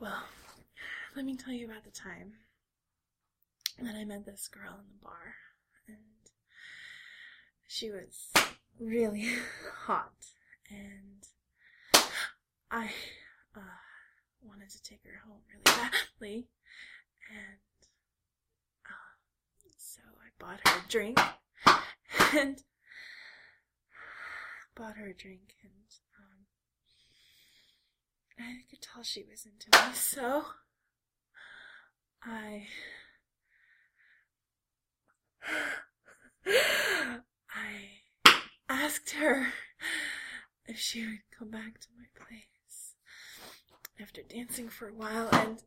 Well, let me tell you about the time that I met this girl in the bar, and she was really hot, and I wanted to take her home really badly, and so I bought her a drink, and I could tell she was into me, so I asked her if she would come back to my place after dancing for a while, and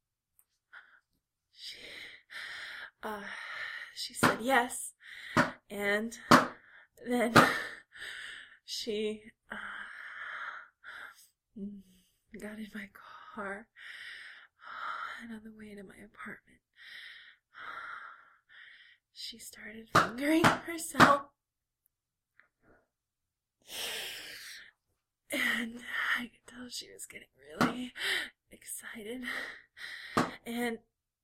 she said yes, and then she got in my car, and on the way to my apartment, she started fingering herself, and I could tell she was getting really excited, and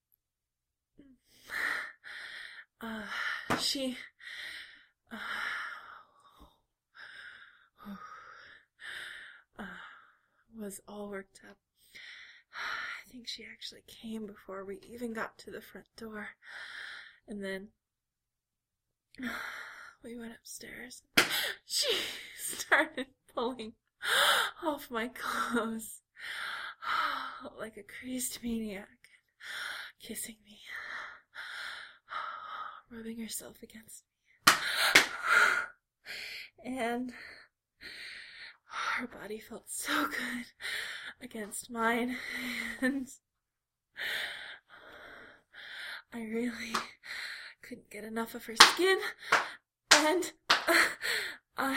she was all worked up. I think she actually came before we even got to the front door, and then we went upstairs. She started pulling off my clothes like a crazed maniac, kissing me, rubbing herself against me, and her body felt so good against mine, and I really couldn't get enough of her skin, and I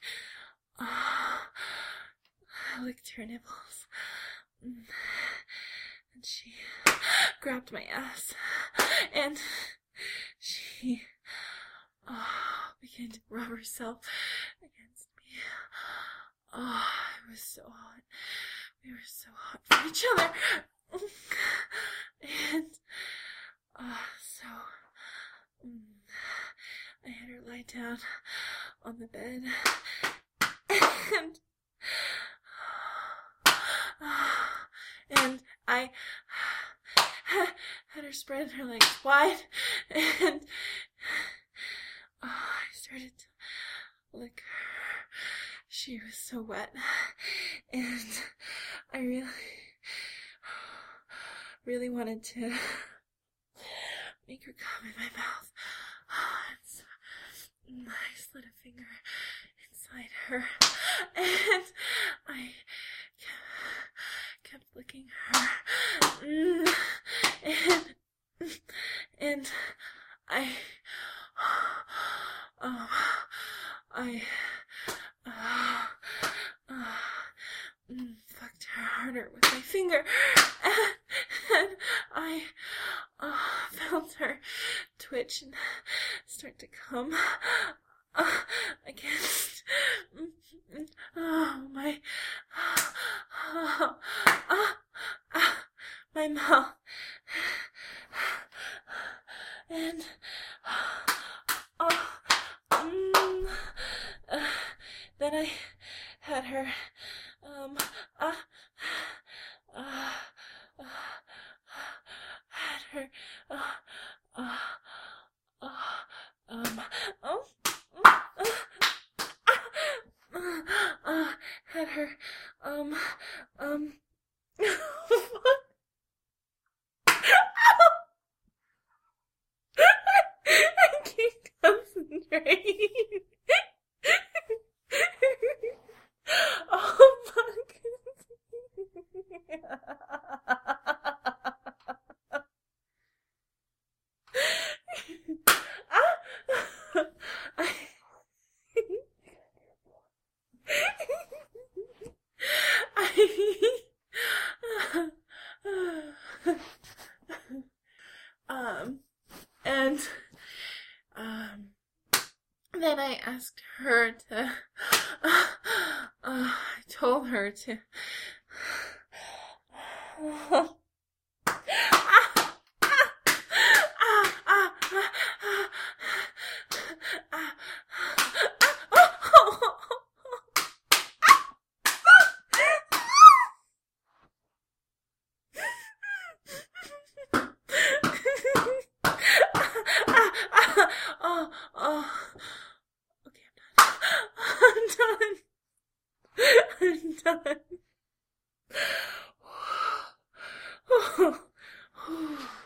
licked her nipples, and she grabbed my ass, and she began to rub herself against me. Oh, it was so hot. We were so hot for each other. And so I had her lie down on the bed, and I had her spread her legs wide, and I started to lick her. She was so wet, and I really wanted to make her come in my mouth. So I slid a finger inside her, and I kept licking her, and I fucked her harder with my finger, and I felt her twitch and start to come against my mouth, and then I had her I can't concentrate. Oh my goodness. And then I asked her to, I told her to Oh. Okay, I'm done. I'm done. I'm done.